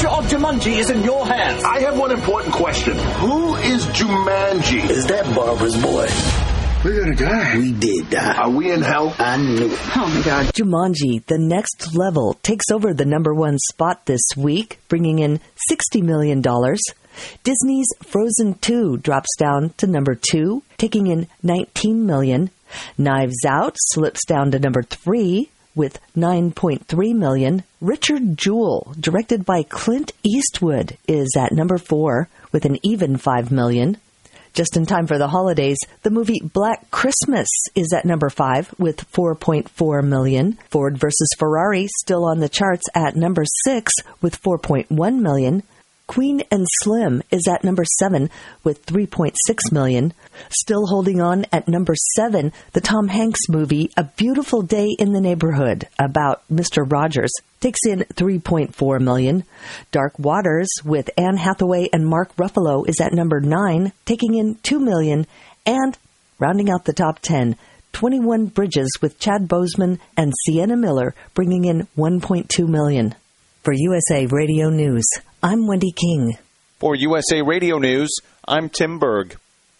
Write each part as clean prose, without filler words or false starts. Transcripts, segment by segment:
future of Jumanji is in your hands. I have one important question. Who is Jumanji? Is that Barbara's boy? We're gonna die. We did die. Are we in hell? I knew it. Oh, my God. Jumanji, The Next Level, takes over the #1 spot this week, bringing in $60 million. Disney's Frozen 2 drops down to #2, taking in $19 million. Knives Out slips down to #3 with $9.3 million. Richard Jewell, directed by Clint Eastwood, is at #4 with an even $5 million. Just in time for the holidays, the movie Black Christmas is at #5 with $4.4 million. Ford vs. Ferrari still on the charts at #6 with $4.1 million. Queen and Slim is at #7 with $3.6 million. Still holding on at #7, the Tom Hanks movie A Beautiful Day in the Neighborhood about Mr. Rogers takes in $3.4 million. Dark Waters with Anne Hathaway and Mark Ruffalo is at #9, taking in $2 million. And rounding out the top 10, 21 Bridges with Chad Boseman and Sienna Miller, bringing in $1.2 million. For USA Radio News, I'm Wendy King. For USA Radio News, I'm Tim Berg.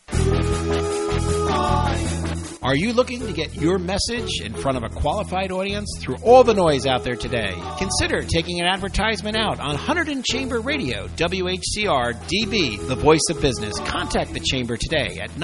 Are you looking to get your message in front of a qualified audience through all the noise out there today? Consider taking an advertisement out on Hunterdon Chamber Radio, WHCR DB, the voice of business. Contact the Chamber today at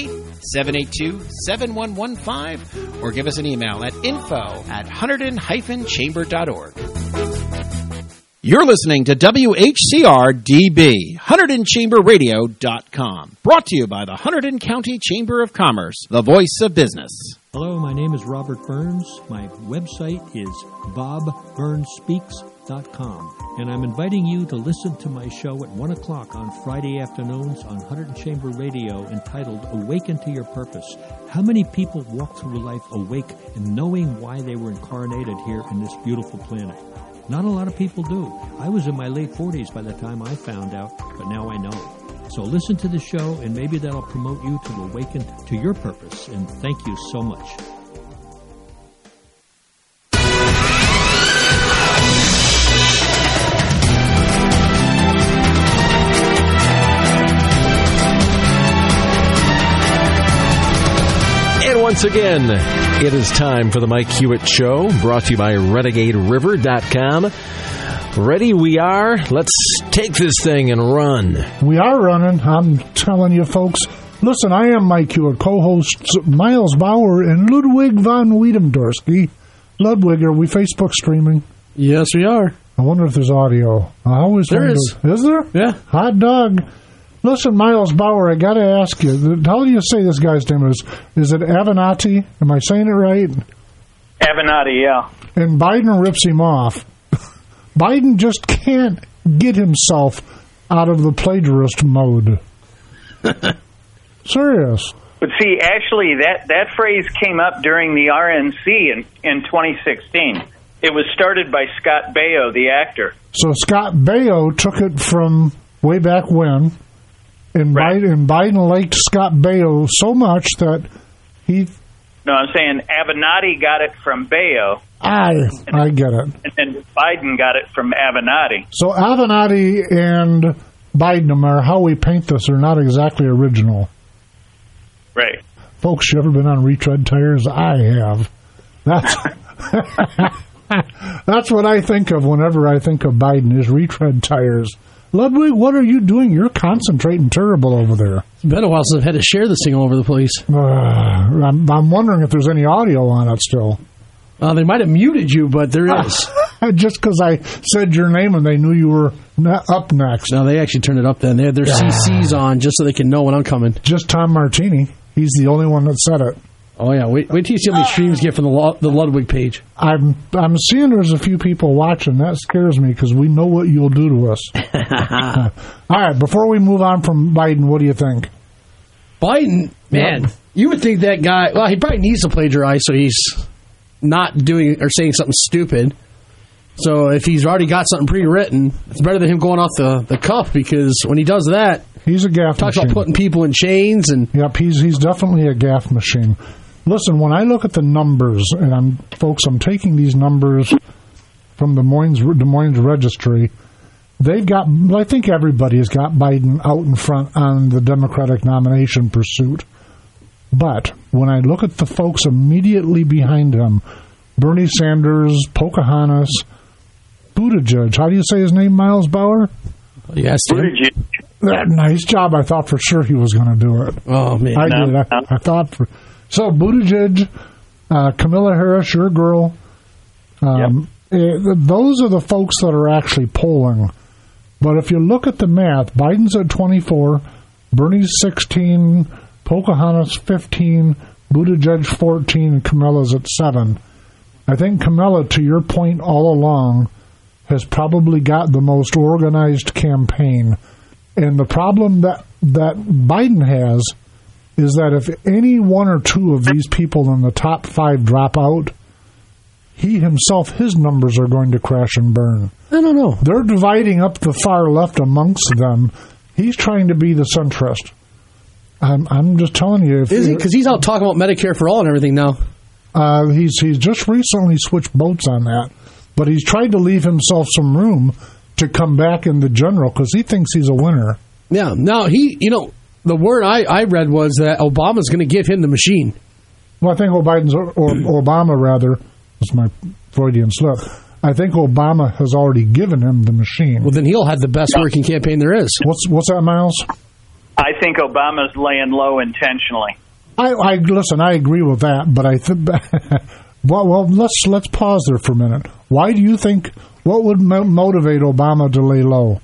908-782-7115 or give us an email at info@hunterdon-chamber.org. You're listening to WHCR-DB, HunterdonChamberRadio.com. Brought to you by the Hunterdon County Chamber of Commerce, the voice of business. Hello, my name is Robert Burns. My website is BobBurnsSpeaks.com. And I'm inviting you to listen to my show at 1 o'clock on Friday afternoons on Hunterdon Chamber Radio entitled Awaken to Your Purpose. How many people walk through life awake and knowing why they were incarnated here in this beautiful planet? Not a lot of people do. I was in my late 40s by the time I found out, but now I know. So listen to the show, and maybe that'll promote you to awaken to your purpose. And thank you so much. And once again, it is time for the Mike Hewitt Show, brought to you by RenegadeRiver.com. Ready we are. Let's take this thing and run. We are running. I'm telling you, folks. Listen, I am Mike Hewitt, co-hosts Miles Bauer and Ludwig von Wiedemdorski. Ludwig, are we Facebook streaming? Yes, we are. I wonder if there's audio. I always there wonder. is. Is there? Yeah. Hot dog. Listen, Miles Bauer, I got to ask you, how do you say this guy's name is? Is it Avenatti? Am I saying it right? Avenatti, yeah. And Biden rips him off. Biden just can't get himself out of the plagiarist mode. Serious. But see, actually, that phrase came up during the RNC in 2016. It was started by Scott Baio, the actor. So Scott Baio took it from way back when. And, right. Biden liked Scott Baio so much that he... No, I'm saying Avenatti got it from Baio. I get it. And then Biden got it from Avenatti. So Avenatti and Biden, no matter how we paint this, are not exactly original. Right. Folks, you ever been on retread tires? I have. That's what I think of whenever I think of Biden, is retread tires. Ludwig, what are you doing? You're concentrating terrible over there. It's been a while since I've had to share this thing all over the place. I'm wondering if there's any audio on it still. They might have muted you, but there is. Just because I said your name and they knew you were up next. No, they actually turned it up then. They had their CCs on just so they can know when I'm coming. Just Tom Martini. He's the only one that said it. Oh, yeah. Wait till you see how many streams get from the Ludwig page. I'm seeing there's a few people watching. That scares me because we know what you'll do to us. All right, before we move on from Biden, what do you think? Biden, man, you would think that guy, well, he probably needs to plagiarize so he's not doing or saying something stupid. So if he's already got something pre-written, it's better than him going off the cuff, because when he does that, he's a gaff talks machine. About putting people in chains. And yep, he's definitely a gaff machine. Listen, when I look at the numbers, and I'm taking these numbers from Des Moines Registry, they've got, I think everybody has got Biden out in front on the Democratic nomination pursuit. But when I look at the folks immediately behind him, Bernie Sanders, Pocahontas, Buttigieg, how do you say his name, Miles Bauer? Yes, Buttigieg. Nice job. I thought for sure he was going to do it. Oh, man. I did. I thought for... So, Buttigieg, Kamala Harris, your girl, those are the folks that are actually polling. But if you look at the math, Biden's at 24, Bernie's 16, Pocahontas 15, Buttigieg 14, and Kamala's at 7. I think Kamala, to your point all along, has probably got the most organized campaign. And the problem that Biden has is that if any one or two of these people in the top 5 drop out, he himself, his numbers are going to crash and burn. I don't know. They're dividing up the far left amongst them. He's trying to be the centrist. I'm just telling you. Is he? Because he's out talking about Medicare for all and everything now. He's just recently switched boats on that. But he's tried to leave himself some room to come back in the general because he thinks he's a winner. Yeah. Now, the word I read was that Obama's going to give him the machine. Well, I think Obama, rather, that's my Freudian slip. I think Obama has already given him the machine. Well, then he'll have the best working campaign there is. What's that, Miles? I think Obama's laying low intentionally. Listen, I agree with that, but I think... well, let's pause there for a minute. Why do you think... What would motivate Obama to lay low?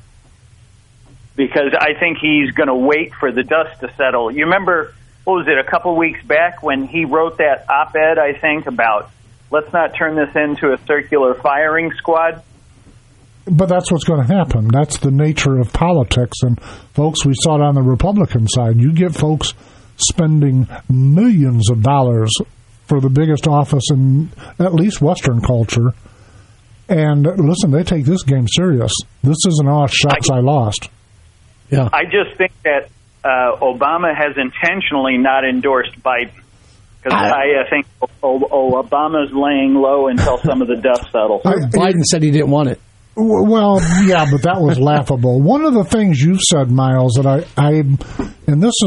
Because I think he's going to wait for the dust to settle. You remember, what was it, a couple weeks back when he wrote that op-ed, I think, about let's not turn this into a circular firing squad? But that's what's going to happen. That's the nature of politics. And, folks, we saw it on the Republican side. You get folks spending millions of dollars for the biggest office in at least Western culture. And, listen, they take this game serious. This isn't, shucks, I lost. Yeah. I just think that Obama has intentionally not endorsed Biden. Because I think Obama's laying low until some of the dust settles. Biden said he didn't want it. Well, yeah, but that was laughable. One of the things you've said, Miles, that and this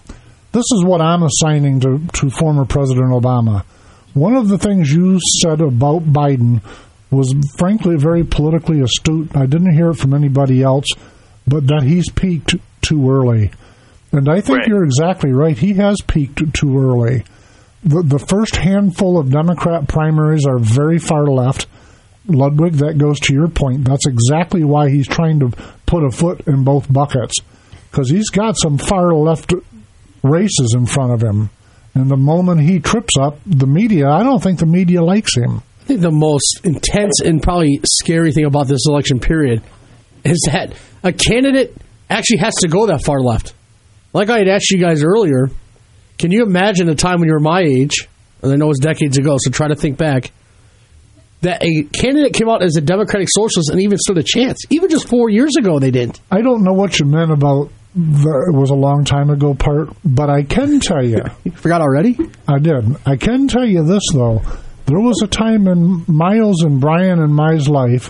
is what I'm assigning to former President Obama. One of the things you said about Biden was, frankly, very politically astute. I didn't hear it from anybody else, but that he's peaked too early. And I think you're exactly right. He has peaked too early. The first handful of Democrat primaries are very far left. Ludwig, that goes to your point. That's exactly why he's trying to put a foot in both buckets, because he's got some far left races in front of him. And the moment he trips up, the media, I don't think the media likes him. I think the most intense and probably scary thing about this election period is that a candidate actually has to go that far left. Like I had asked you guys earlier, can you imagine a time when you were my age, and I know it was decades ago, so try to think back, that a candidate came out as a Democratic Socialist and even stood a chance? Even just 4 years ago, they didn't. I don't know what you meant about it was a long time ago part, but I can tell you. You forgot already? I did. I can tell you this, though. There was a time in Miles and Brian and my life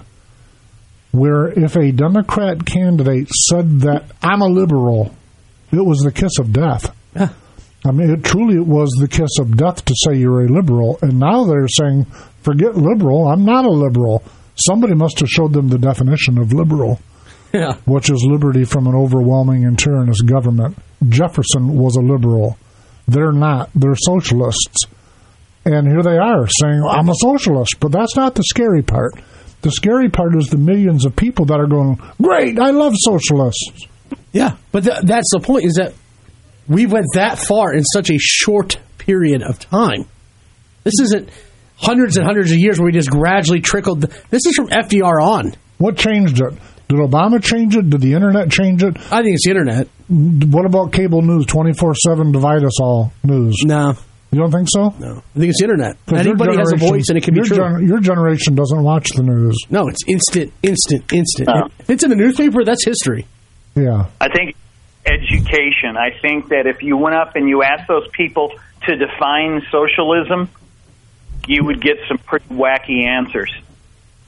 where if a Democrat candidate said that I'm a liberal, it was the kiss of death. Yeah. I mean, it truly was the kiss of death to say you're a liberal. And now they're saying, forget liberal, I'm not a liberal. Somebody must have showed them the definition of liberal, which is liberty from an overwhelming and tyrannous government. Jefferson was a liberal. They're not. They're socialists. And here they are saying, I'm a socialist. But that's not the scary part. The scary part is the millions of people that are going, great, I love socialists. Yeah, but that's the point, is that we went that far in such a short period of time. This isn't hundreds and hundreds of years where we just gradually trickled. This is from FDR on. What changed it? Did Obama change it? Did the Internet change it? I think it's the Internet. What about cable news, 24/7 divide us all news? No. You don't think so? No. I think it's the Internet. Anybody has a voice and it can be true. Your generation doesn't watch the news. No, it's instant. If it's in the newspaper, that's history. Yeah. I think education. I think that if you went up and you asked those people to define socialism, you would get some pretty wacky answers.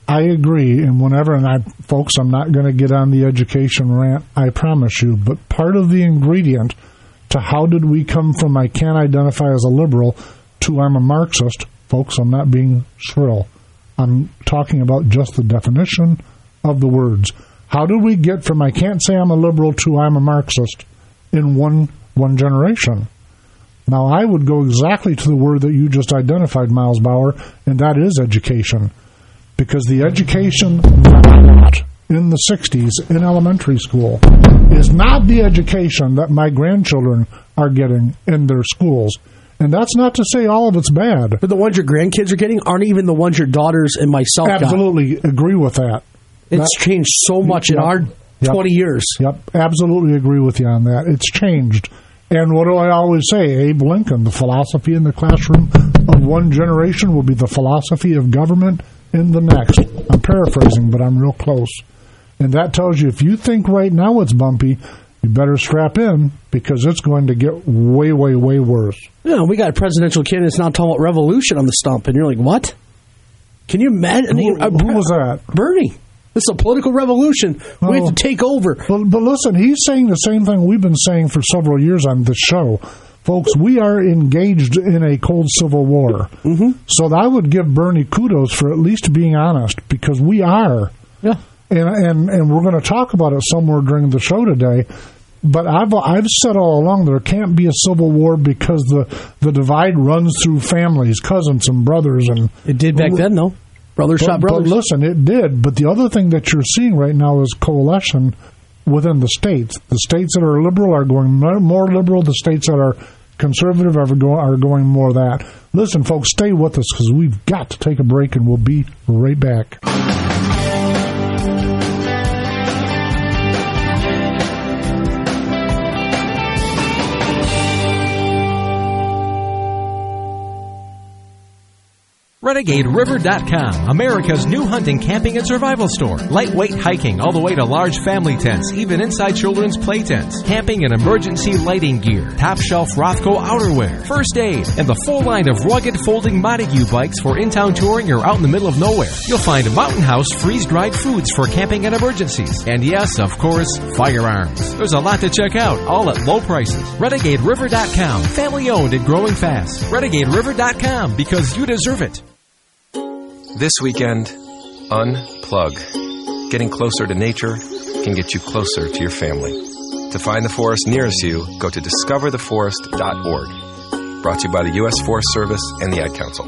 I agree, and folks, I'm not going to get on the education rant, I promise you, but part of the ingredient to how did we come from I can't identify as a liberal to I'm a Marxist, folks, I'm not being shrill. I'm talking about just the definition of the words. How did we get from I can't say I'm a liberal to I'm a Marxist in one generation? Now, I would go exactly to the word that you just identified, Miles Bauer, and that is education. Because the education in the 60s in elementary school is not the education that my grandchildren are getting in their schools. And that's not to say all of it's bad. But the ones your grandkids are getting aren't even the ones your daughters and myself got. Absolutely agree with that. It's changed so much in our 20 years. Yep, absolutely agree with you on that. It's changed. And what do I always say? Abe Lincoln, the philosophy in the classroom of one generation will be the philosophy of government in the next. I'm paraphrasing, but I'm real close. And that tells you if you think right now it's bumpy, you better strap in because it's going to get way, way, way worse. Yeah, we got presidential candidates now talking about revolution on the stump, and you're like, what? Can you imagine? Who was that? Bernie. This is a political revolution. We have to take over. But listen, he's saying the same thing we've been saying for several years on this show. Folks, we are engaged in a cold civil war. Mm-hmm. So I would give Bernie kudos for at least being honest, because we are. Yeah. And we're going to talk about it somewhere during the show today. But I've said all along there can't be a civil war because the divide runs through families, cousins and brothers. And it did back then, though. Brothers shot brothers. But listen, it did. But the other thing that you're seeing right now is coalition within the states. The states that are liberal are going more liberal. The states that are conservative are going more that. Listen, folks, stay with us because we've got to take a break, and we'll be right back. RenegadeRiver.com, America's new hunting, camping, and survival store. Lightweight hiking all the way to large family tents, even inside children's play tents. Camping and emergency lighting gear. Top shelf Rothco outerwear. First aid. And the full line of rugged folding Montague bikes for in-town touring or out in the middle of nowhere. You'll find Mountain House freeze-dried foods for camping and emergencies. And yes, of course, firearms. There's a lot to check out, all at low prices. RenegadeRiver.com, family owned and growing fast. RenegadeRiver.com, because you deserve it. This weekend, unplug. Getting closer to nature can get you closer to your family. To find the forest nearest you, go to discovertheforest.org. Brought to you by the U.S. Forest Service and the Ad Council.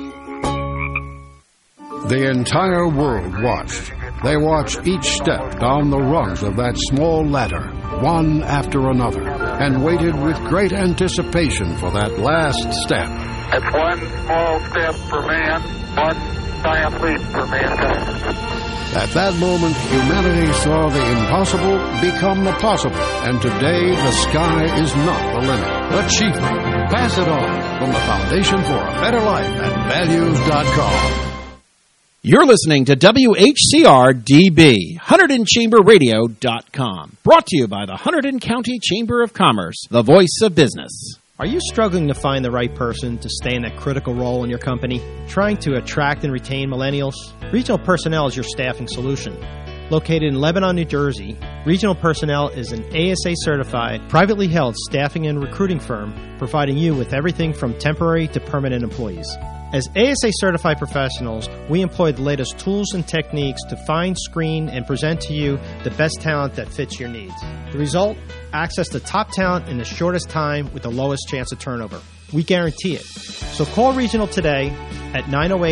The entire world watched. They watched each step down the rungs of that small ladder, one after another, and waited with great anticipation for that last step. It's one small step for man, one giant leap for mankind. At that moment, humanity saw the impossible become the possible. And today, the sky is not the limit. Achievement. Pass it on from the Foundation for a Better Life at values.com. You're listening to WHCR-DB, HunterdonChamberRadio.com. Brought to you by the Hunterdon County Chamber of Commerce, the voice of business. Are you struggling to find the right person to stay in that critical role in your company? Trying to attract and retain millennials? Regional Personnel is your staffing solution. Located in Lebanon, New Jersey, Regional Personnel is an ASA-certified, privately held staffing and recruiting firm providing you with everything from temporary to permanent employees. As ASA-certified professionals, we employ the latest tools and techniques to find, screen, and present to you the best talent that fits your needs. The result? Access to top talent in the shortest time with the lowest chance of turnover. We guarantee it. So call Regional today at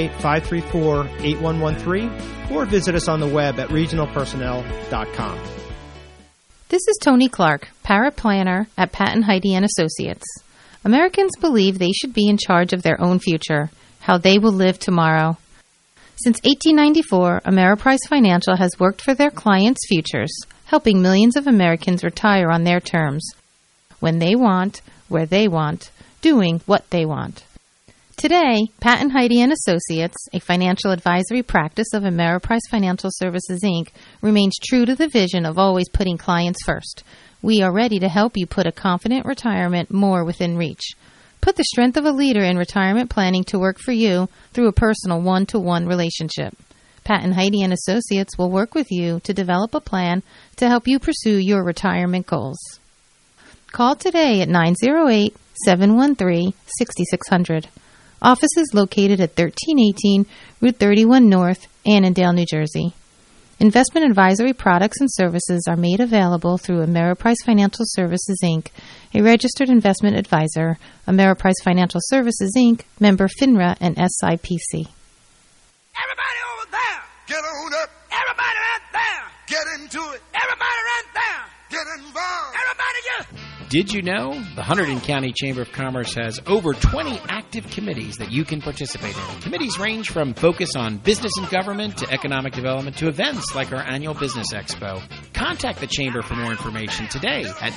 908-534-8113 or visit us on the web at regionalpersonnel.com. This is Tony Clark, paraplanner at Patton Heide & Associates. Americans believe they should be in charge of their own future, how they will live tomorrow. Since 1894, Ameriprise Financial has worked for their clients' futures, helping millions of Americans retire on their terms, when they want, where they want, doing what they want. Today, Patton Heide & Associates, a financial advisory practice of Ameriprise Financial Services, Inc., remains true to the vision of always putting clients first. We are ready to help you put a confident retirement more within reach. Put the strength of a leader in retirement planning to work for you through a personal one-to-one relationship. Pat and Heidi and Associates will work with you to develop a plan to help you pursue your retirement goals. Call today at 908-713-6600. Office is located at 1318 Route 31 North, Annandale, New Jersey. Investment advisory products and services are made available through Ameriprise Financial Services, Inc., a registered investment advisor. Ameriprise Financial Services, Inc., member FINRA and SIPC. Everybody over there, get on up. Everybody right there, get into it. Everybody right there, get involved. Everybody just... Did you know the Hunterdon County Chamber of Commerce has over 20 active committees that you can participate in? Committees range from focus on business and government to economic development to events like our annual Business Expo. Contact the Chamber for more information today at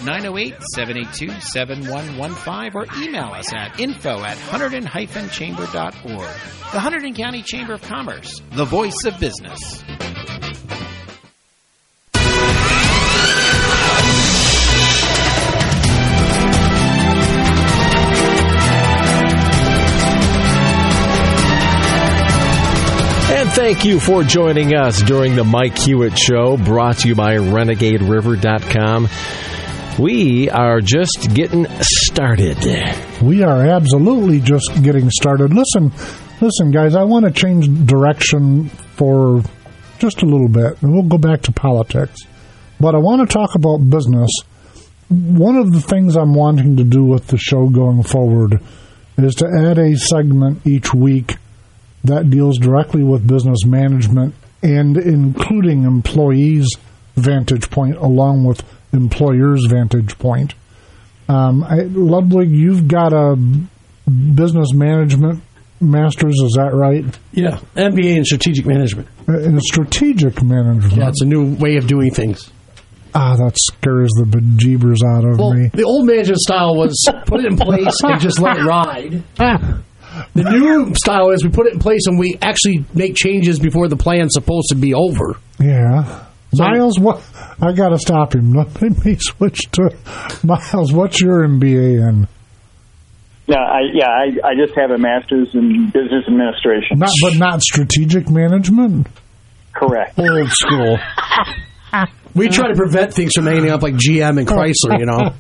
908-782-7115 or email us at info@hunterdon-chamber.org. The Hunterdon County Chamber of Commerce, the voice of business. And thank you for joining us during the Mike Hewitt Show, brought to you by RenegadeRiver.com. We are just getting started. We are absolutely just getting started. Listen, guys, I want to change direction for just a little bit, and we'll go back to politics. But I want to talk about business. One of the things I'm wanting to do with the show going forward is to add a segment each week that deals directly with business management and including employees' vantage point along with employers' vantage point. Ludwig, you've got a business management master's, is that right? Yeah, MBA in strategic management. In strategic management? Yeah, it's a new way of doing things. That scares the bejeebers out of me. The old management style was put it in place and just let it ride. The new style is we put it in place and we actually make changes before the plan's supposed to be over. Yeah. Miles, what? I got to stop him. Let me switch to Miles. What's your MBA in? I just have a master's in business administration. But not strategic management? Correct. Old school. We try to prevent things from ending up like GM and Chrysler, you know.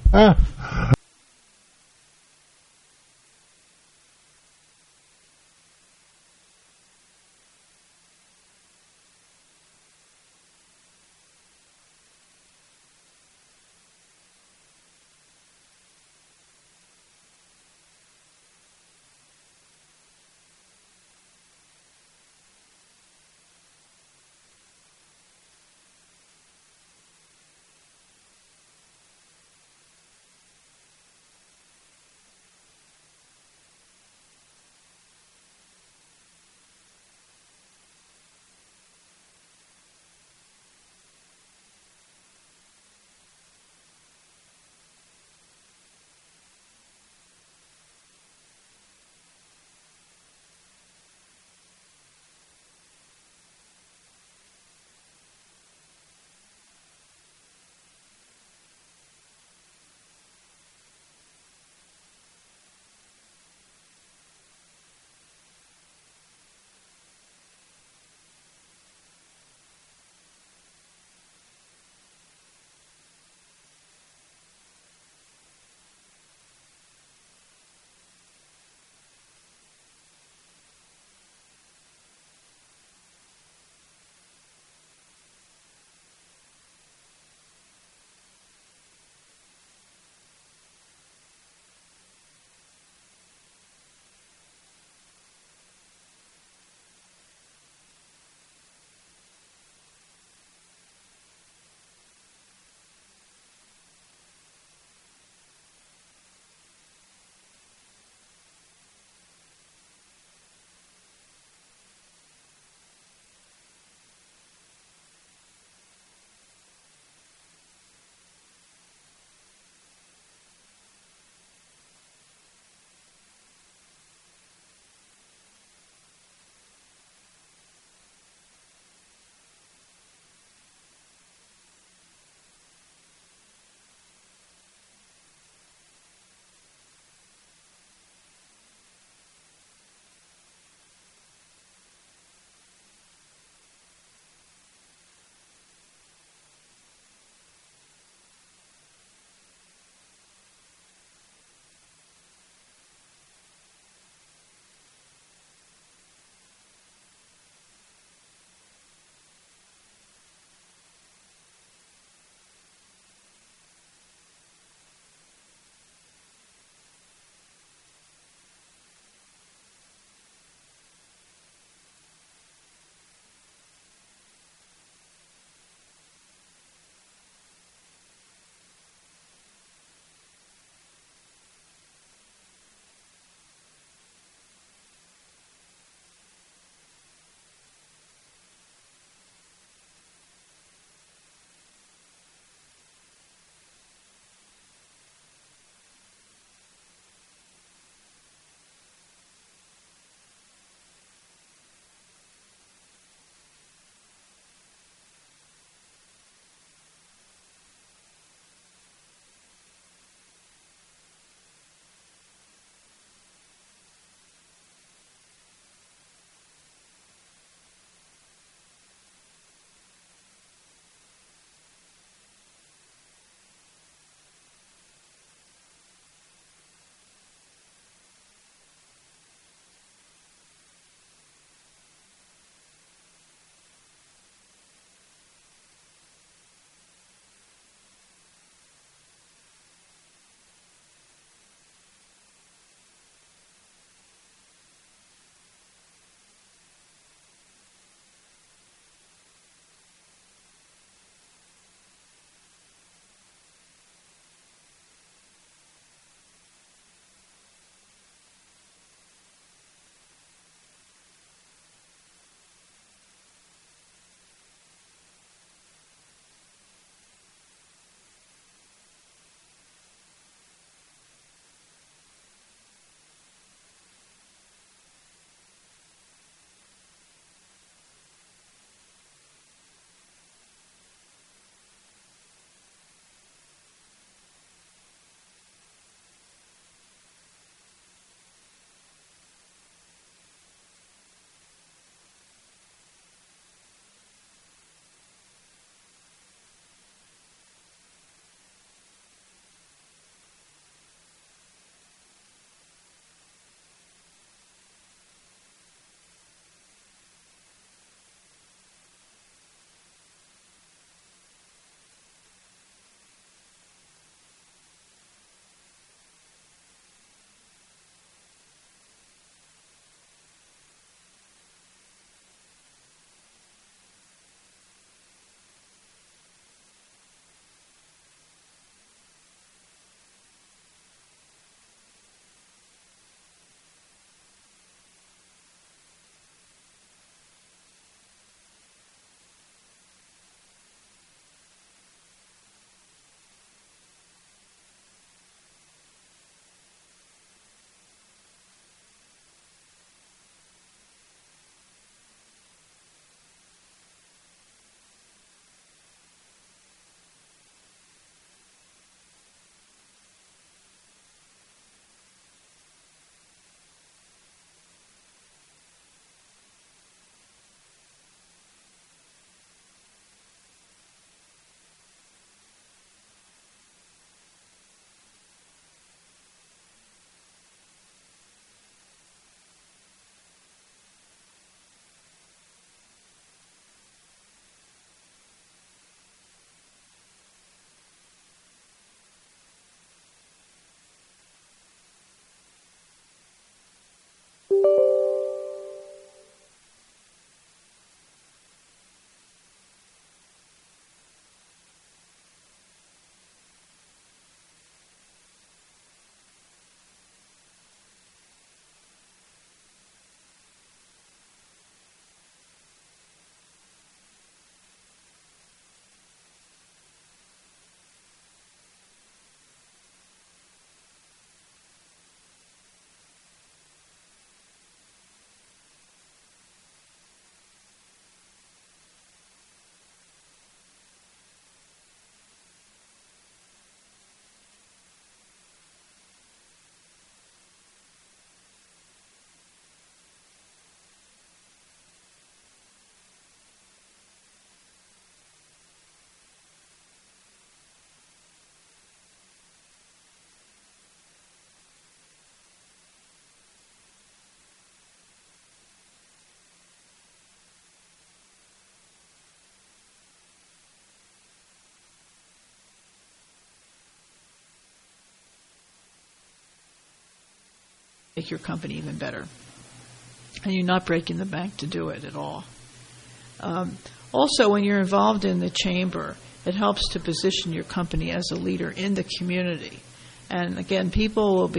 make your company even better. And you're not breaking the bank to do it at all. Also, when you're involved in the chamber, it helps to position your company as a leader in the community. And again, people will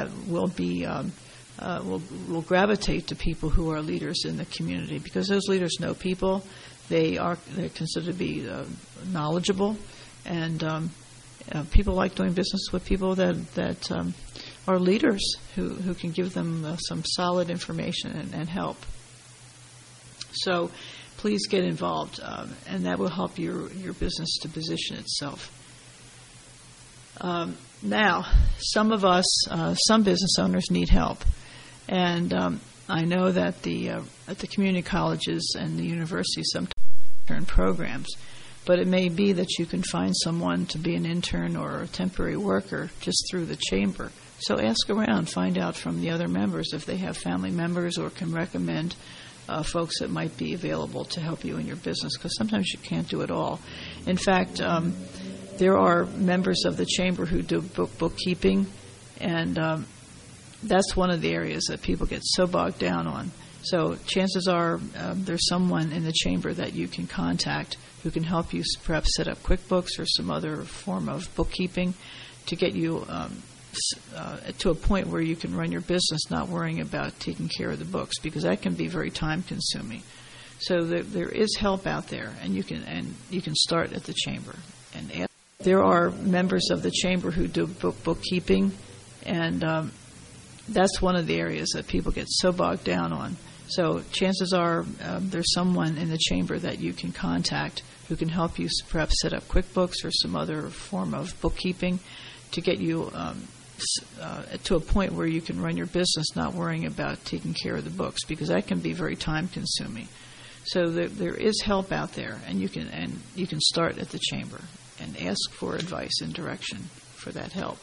gravitate to people who are leaders in the community because those leaders know people. They're considered to be knowledgeable, and people like doing business with people that are leaders who can give them some solid information and help. So please get involved, and that will help your business to position itself. Now, some of us, some business owners need help, and I know that at the community colleges and the universities sometimes intern programs, but it may be that you can find someone to be an intern or a temporary worker just through the chamber. So ask around, find out from the other members if they have family members or can recommend folks that might be available to help you in your business, because sometimes you can't do it all. In fact, there are members of the chamber who do bookkeeping, and that's one of the areas that people get so bogged down on. So chances are there's someone in the chamber that you can contact who can help you perhaps set up QuickBooks or some other form of bookkeeping to get you to a point where you can run your business not worrying about taking care of the books, because that can be very time-consuming. So there is help out there, and you can start at the chamber. And there are members of the chamber who do bookkeeping, and that's one of the areas that people get so bogged down on. So chances are there's someone in the chamber that you can contact who can help you perhaps set up QuickBooks or some other form of bookkeeping to get you to a point where you can run your business not worrying about taking care of the books, because that can be very time-consuming. So there is help out there, and you can start at the chamber and ask for advice and direction for that help.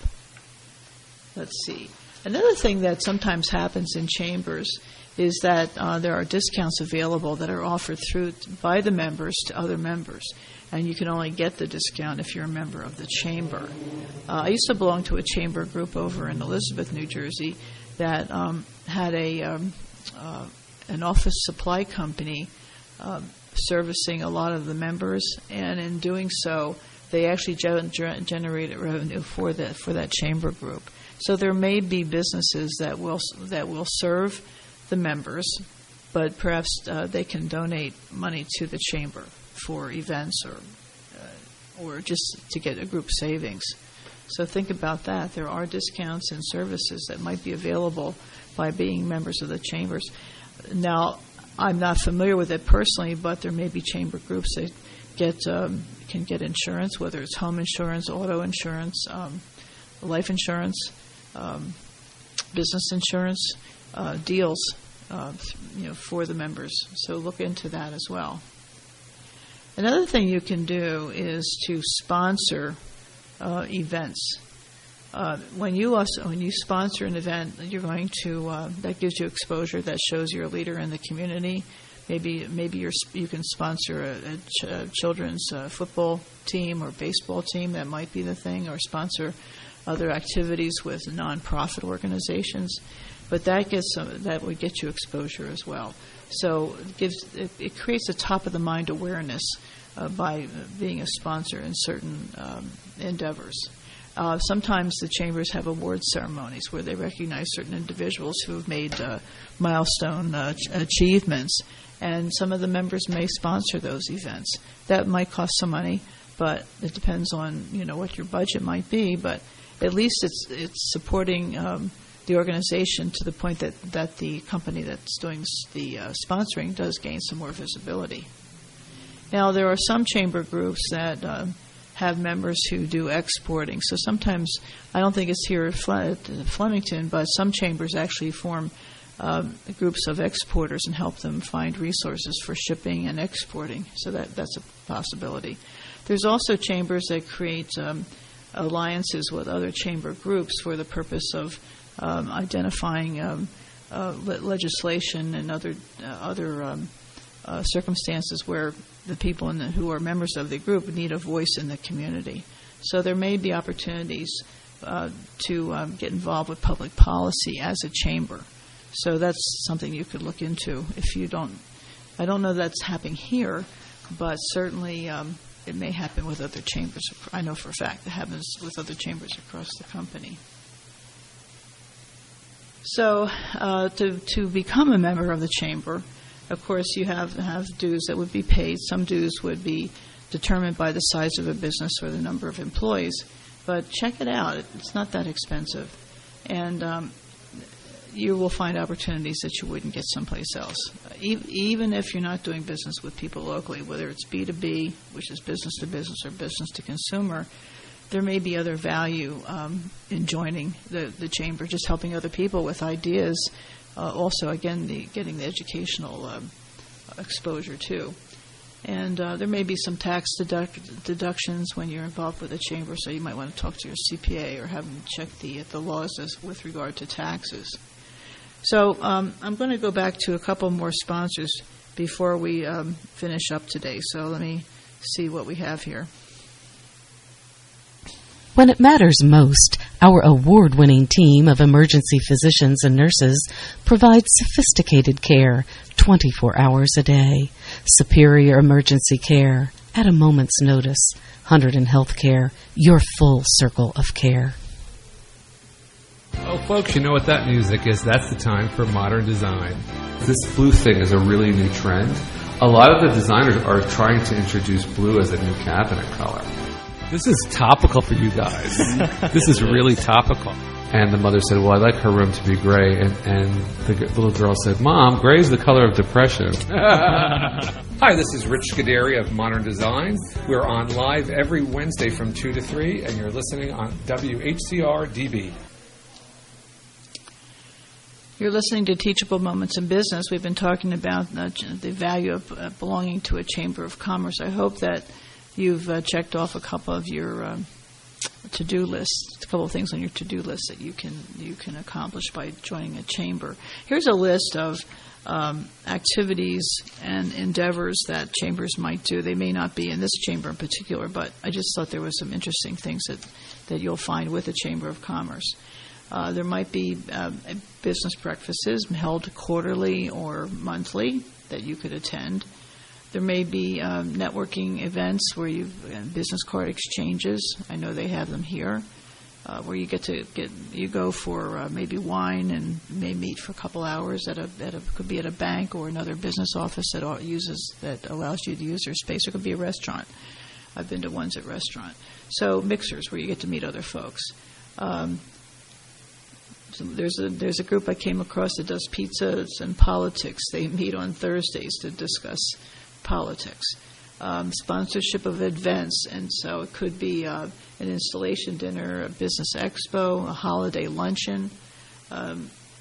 Let's see. Another thing that sometimes happens in chambers is that there are discounts available that are offered by the members to other members, and you can only get the discount if you're a member of the chamber. I used to belong to a chamber group over in Elizabeth, New Jersey, that had an office supply company servicing a lot of the members, and in doing so, they actually generated revenue for that chamber group. So there may be businesses that will serve the members, but perhaps they can donate money to the chamber for events or just to get a group savings. So think about that. There are discounts and services that might be available by being members of the chambers. Now, I'm not familiar with it personally, but there may be chamber groups that can get insurance, whether it's home insurance, auto insurance, life insurance, business insurance deals, for the members. So look into that as well. Another thing you can do is to sponsor events. When you sponsor an event, you're going to that gives you exposure, that shows you're a leader in the community. Maybe you can sponsor a children's football team or baseball team. That might be the thing, or sponsor other activities with nonprofit organizations. But that would get you exposure as well. So it creates a top of the mind awareness by being a sponsor in certain endeavors. Sometimes the chambers have award ceremonies where they recognize certain individuals who have made milestone achievements, and some of the members may sponsor those events. That might cost some money, but it depends on what your budget might be. But at least it's supporting the organization to the point that the company that's doing the sponsoring does gain some more visibility. Now, there are some chamber groups that have members who do exporting. So sometimes, I don't think it's here at Flemington, but some chambers actually form groups of exporters and help them find resources for shipping and exporting. So that's a possibility. There's also chambers that create alliances with other chamber groups for the purpose of identifying legislation and other circumstances where the people who are members of the group need a voice in the community. So there may be opportunities to get involved with public policy as a chamber. So that's something you could look into if you don't. I don't know that's happening here, but certainly it may happen with other chambers. I know for a fact it happens with other chambers across the company. So to become a member of the chamber, of course, you have dues that would be paid. Some dues would be determined by the size of a business or the number of employees. But check it out. It's not that expensive. And you will find opportunities that you wouldn't get someplace else. Even if you're not doing business with people locally, whether it's B2B, which is business to business, or business to consumer, there may be other value in joining the chamber, just helping other people with ideas. Also, again, getting the educational exposure, too. And there may be some tax deductions when you're involved with the chamber, so you might want to talk to your CPA or have them check the laws with regard to taxes. So I'm going to go back to a couple more sponsors before we finish up today. So let me see what we have here. When it matters most, our award-winning team of emergency physicians and nurses provides sophisticated care 24 hours a day. Superior emergency care at a moment's notice. Hunterdon Healthcare, your full circle of care. Oh, folks, you know what that music is. That's the time for modern design. This blue thing is a really new trend. A lot of the designers are trying to introduce blue as a new cabinet color. This is topical for you guys. This is really topical. And the mother said, well, I'd like her room to be gray. And the little girl said, Mom, gray is the color of depression. Hi, this is Rich Scuderi of Modern Design. We're on live every Wednesday from 2 to 3, and you're listening on WHCR DB. You're listening to Teachable Moments in Business. We've been talking about the value of belonging to a Chamber of Commerce. I hope that you've checked off a couple of your to-do lists, a couple of things on your to-do list that you can accomplish by joining a chamber. Here's a list of activities and endeavors that chambers might do. They may not be in this chamber in particular, but I just thought there was some interesting things that you'll find with the Chamber of Commerce. There might be business breakfasts held quarterly or monthly that you could attend. There may be networking events where business card exchanges. I know they have them here, where you you go for maybe wine and may meet for a couple hours could be at a bank or another business office that allows you to use their space. It could be a restaurant. I've been to ones at restaurant. So mixers where you get to meet other folks. So there's a group I came across that does pizzas and politics. They meet on Thursdays to discuss politics. Sponsorship of events, and so it could be an installation dinner, a business expo, a holiday luncheon, a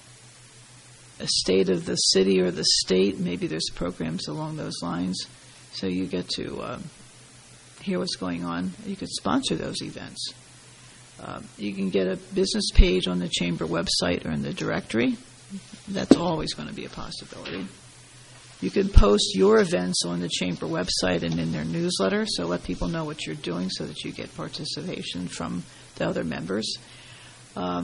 state of the city or the state. Maybe there's programs along those lines, so you get to hear what's going on. You could sponsor those events. You can get a business page on the chamber website or in the directory. That's always going to be a possibility. You can post your events on the chamber website and in their newsletter, so let people know what you're doing so that you get participation from the other members. Some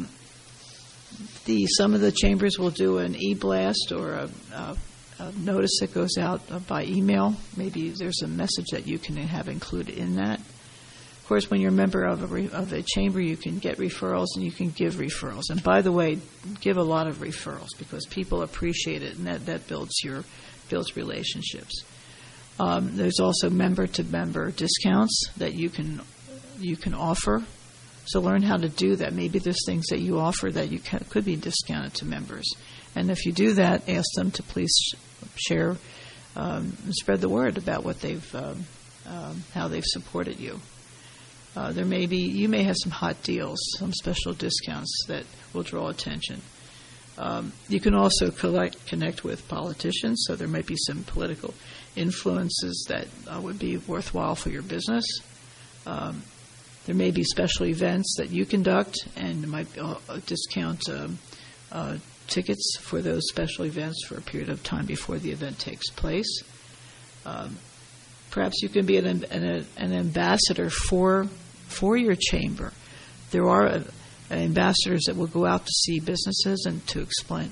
of the chambers will do an e-blast or a notice that goes out by email. Maybe there's a message that you can have included in that. Of course, when you're a member of a chamber, you can get referrals and you can give referrals. And by the way, give a lot of referrals because people appreciate it, and that builds relationships. There's also member-to-member discounts that you can offer. So learn how to do that. Maybe there's things that you offer that could be discounted to members. And if you do that, ask them to please share, spread the word about what how they've supported you. You may have some hot deals, some special discounts that will draw attention. You can also connect with politicians, so there might be some political influences that would be worthwhile for your business. There may be special events that you conduct, and there might be discount tickets for those special events for a period of time before the event takes place. Perhaps you can be an ambassador for your chamber. There are ambassadors that will go out to see businesses and to explain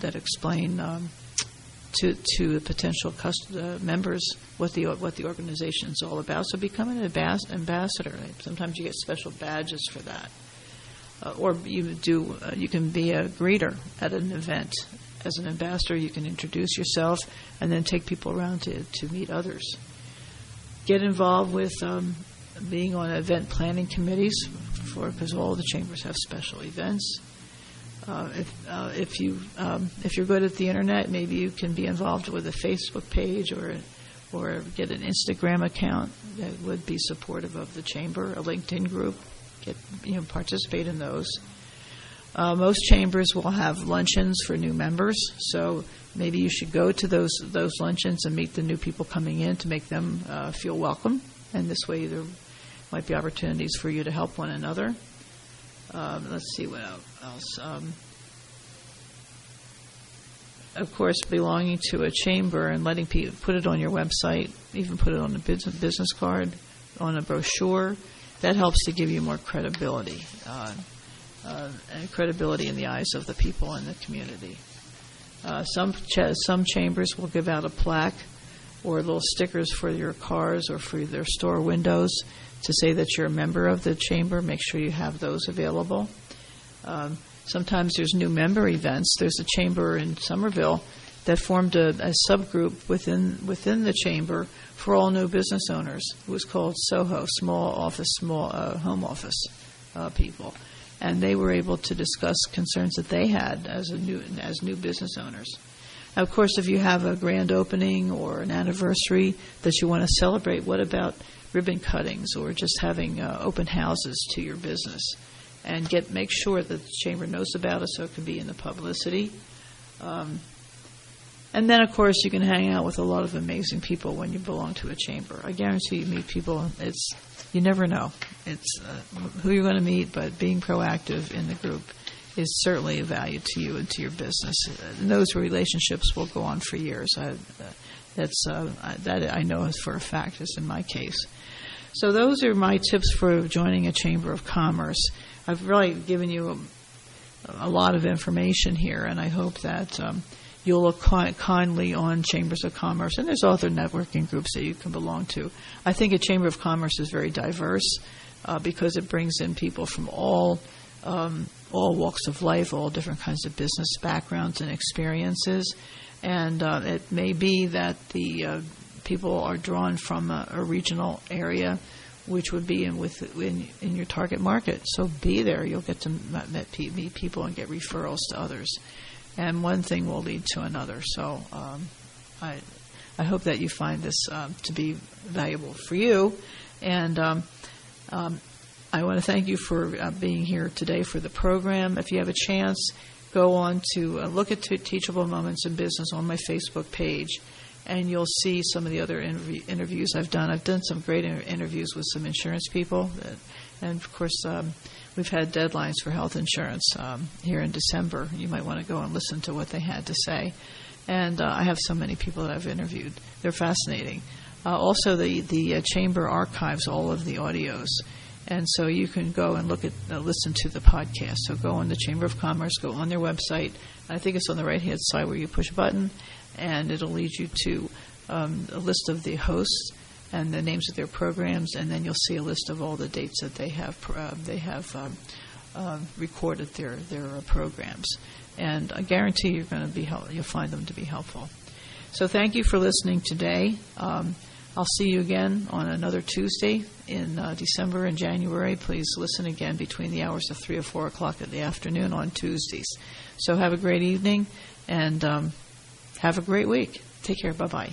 to the potential members what the organization is all about. So become an ambassador. Sometimes you get special badges for that, or you can be a greeter at an event. As an ambassador, you can introduce yourself and then take people around to meet others. Get involved with being on event planning committees, because all the chambers have special events. If you're good at the internet, maybe you can be involved with a Facebook page or get an Instagram account that would be supportive of the chamber, a LinkedIn group. Participate in those. Most chambers will have luncheons for new members, so maybe you should go to those luncheons and meet the new people coming in to make them feel welcome. And this way, there might be opportunities for you to help one another. Let's see what else. Of course, belonging to a chamber and letting people put it on your website, even put it on a business card, on a brochure, that helps to give you more credibility, and credibility in the eyes of the people in the community. Some chambers will give out a plaque or little stickers for your cars or for their store windows to say that you're a member of the chamber. Make sure you have those available. Sometimes there's new member events. There's a chamber in Somerville that formed a subgroup within the chamber for all new business owners. It was called SOHO, Small Home Office people. And they were able to discuss concerns that they had as new business owners. Now, of course, if you have a grand opening or an anniversary that you want to celebrate, what about ribbon cuttings or just having open houses to your business? And make sure that the chamber knows about it so it can be in the publicity. And then, of course, you can hang out with a lot of amazing people when you belong to a chamber. I guarantee you meet people. You never know. It's who you're going to meet, but being proactive in the group is certainly a value to you and to your business. And those relationships will go on for years. That I know for a fact is in my case. So those are my tips for joining a Chamber of Commerce. I've really given you a lot of information here, and I hope that you'll look kindly on Chambers of Commerce. And there's other networking groups that you can belong to. I think a Chamber of Commerce is very diverse because it brings in people from all walks of life, all different kinds of business backgrounds and experiences. And it may be that the people are drawn from a regional area, which would be in your target market. So be there. You'll get to meet people and get referrals to others. And one thing will lead to another. So I hope that you find this to be valuable for you. And I want to thank you for being here today for the program. If you have a chance, go on to look at Teachable Moments in Business on my Facebook page, and you'll see some of the other interviews I've done. I've done some great interviews with some insurance people. And, of course, we've had deadlines for health insurance here in December. You might want to go and listen to what they had to say. And I have so many people that I've interviewed. They're fascinating. Also, the Chamber archives all of the audios. And so you can go and listen to the podcast. So go on the Chamber of Commerce, go on their website. I think it's on the right-hand side where you push a button, and it'll lead you to a list of the hosts and the names of their programs, and then you'll see a list of all the dates that they have recorded their programs. And I guarantee you'll find them to be helpful. So thank you for listening today. I'll see you again on another Tuesday in December and January. Please listen again between the hours of 3 or 4 o'clock in the afternoon on Tuesdays. So have a great evening and have a great week. Take care. Bye-bye.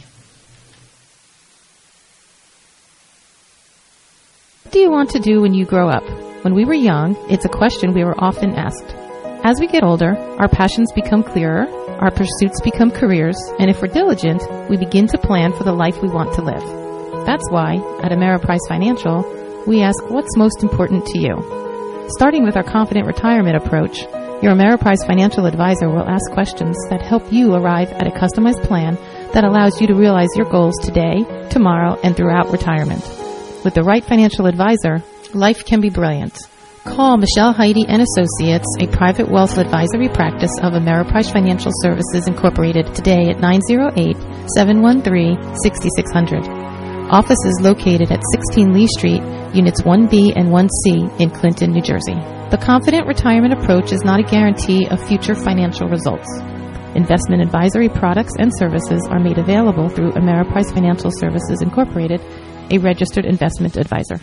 What do you want to do when you grow up? When we were young, it's a question we were often asked. As we get older, our passions become clearer, our pursuits become careers, and if we're diligent, we begin to plan for the life we want to live. That's why, at Ameriprise Financial, we ask what's most important to you. Starting with our Confident Retirement approach, your Ameriprise Financial advisor will ask questions that help you arrive at a customized plan that allows you to realize your goals today, tomorrow, and throughout retirement. With the right financial advisor, life can be brilliant. Call Michelle Heidi and Associates, a private wealth advisory practice of Ameriprise Financial Services Incorporated, today at 908-713-6600. Office is located at 16 Lee Street, Units 1B and 1C in Clinton, New Jersey. The Confident Retirement Approach is not a guarantee of future financial results. Investment advisory products and services are made available through Ameriprise Financial Services Incorporated, a registered investment advisor.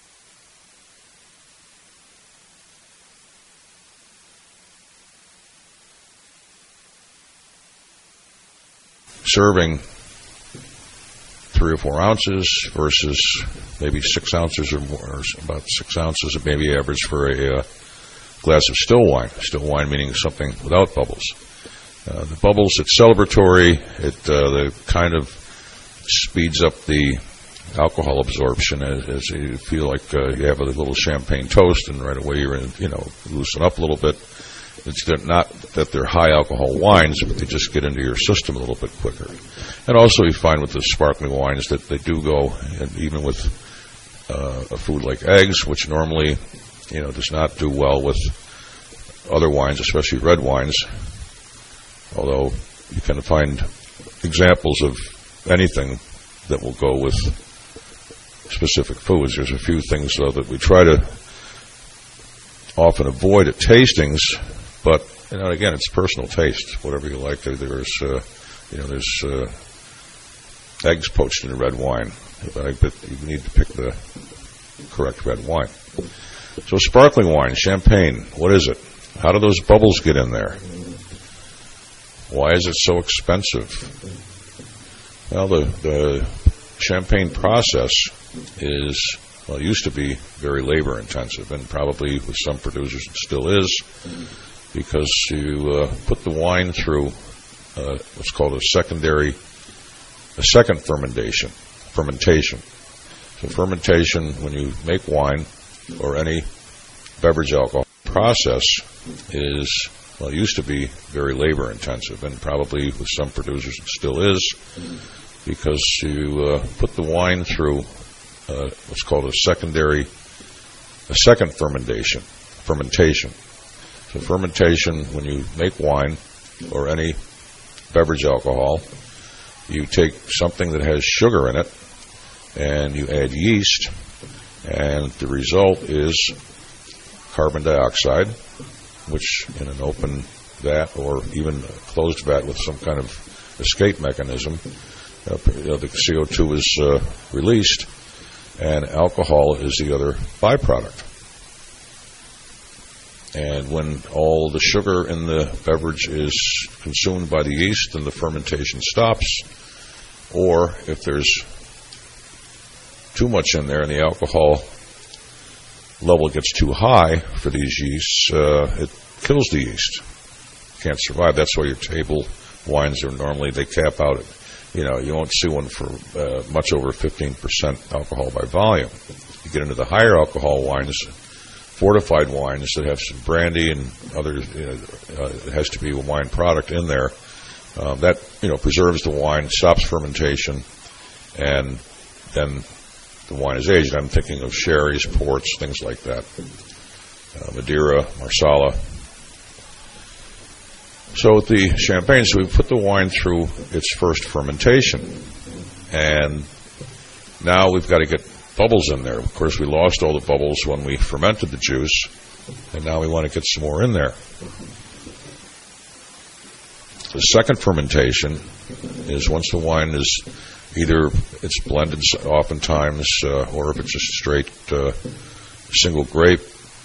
Serving 3 or 4 ounces versus maybe 6 ounces or more, or about 6 ounces of maybe average for a glass of still wine. Still wine meaning something without bubbles. The bubbles, it's celebratory. It kind of speeds up the alcohol absorption as you feel like you have a little champagne toast, and right away you're in, loosen up a little bit. It's not that they're high alcohol wines, but they just get into your system a little bit quicker. And also you find with the sparkling wines that they do go, and even with a food like eggs, which normally does not do well with other wines, especially red wines, although you can find examples of anything that will go with specific foods. There's a few things, though, that we try to often avoid at tastings, but again, it's personal taste, whatever you like. There's eggs poached in red wine, but you need to pick the correct red wine. So sparkling wine, champagne, what is it? How do those bubbles get in there? Why is it so expensive? Well, the champagne process used to be very labor intensive, and probably with some producers it still is, because you put the wine through what's called a second fermentation. So fermentation, when you make wine or any beverage alcohol, process used to be very labor intensive, and probably with some producers it still is, because you put the wine through what's called a second fermentation. So fermentation, when you make wine or any beverage alcohol, you take something that has sugar in it and you add yeast, and the result is carbon dioxide, which in an open vat or even a closed vat with some kind of escape mechanism, the CO2 is released, and alcohol is the other byproduct. And when all the sugar in the beverage is consumed by the yeast, then the fermentation stops. Or if there's too much in there and the alcohol level gets too high for these yeasts, it kills the yeast. Can't survive. That's why your table wines are normally, they cap out at, you won't see one for much over 15% alcohol by volume. You get into the higher alcohol wines, fortified wines that have some brandy and other, it has to be a wine product in there. That preserves the wine, stops fermentation, and then the wine is aged. I'm thinking of sherries, ports, things like that. Madeira, Marsala. So with the champagne, we put the wine through its first fermentation, and now we've got to get bubbles in there. Of course, we lost all the bubbles when we fermented the juice, and now we want to get some more in there. The second fermentation is once the wine is either it's blended oftentimes, or if it's just straight single grape,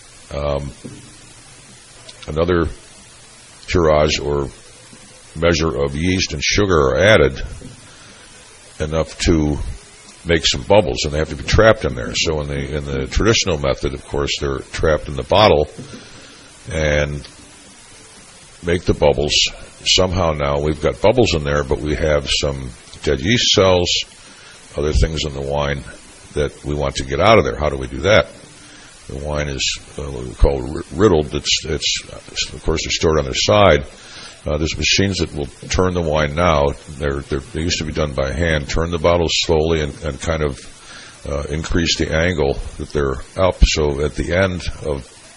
another tirage or measure of yeast and sugar are added enough to make some bubbles, and they have to be trapped in there. So in the traditional method, of course, they're trapped in the bottle and make the bubbles. Somehow now we've got bubbles in there, but we have some dead yeast cells, other things in the wine that we want to get out of there. How do we do that? The wine is what we call riddled. It's of course they're stored on their side. There's machines that will turn the wine now. They used to be done by hand. Turn the bottles slowly and kind of increase the angle that they're up. So at the end of